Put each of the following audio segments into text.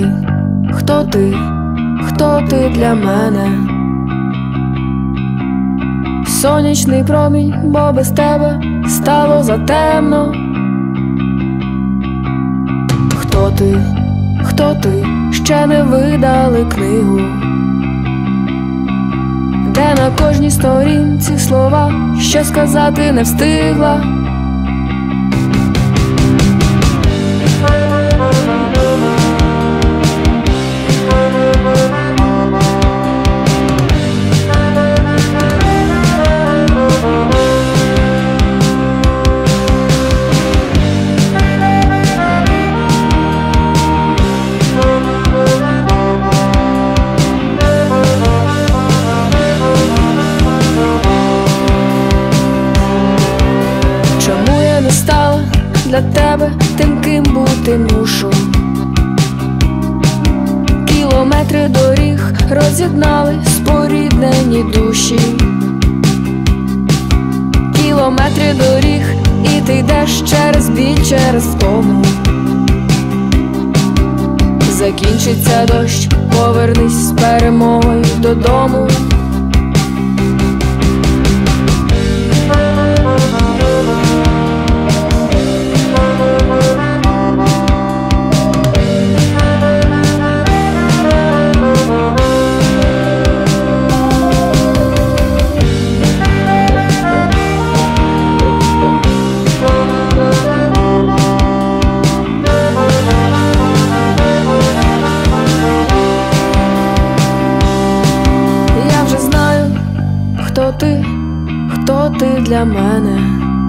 ти? Хто ти? Хто ти для мене? Сонячний промінь, бо без тебе стало затемно. Хто ти? Хто ти? Ще не видали книгу, де на кожній сторінці слова, що сказати не встигла. Для тебе тим, ким бути мушу. Кілометри доріг роз'єднали споріднені душі. Кілометри доріг, і ти йдеш через біль, через втому. Закінчиться дощ, повернись з перемогою додому. Хто ти для мене?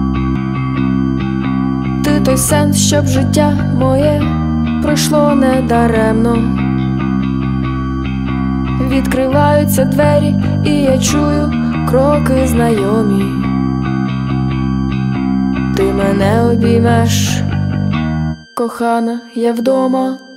Ти той сенс, щоб життя моє пройшло недаремно. Відкриваються двері, і я чую кроки знайомі. Ти мене обіймеш, кохана, я вдома.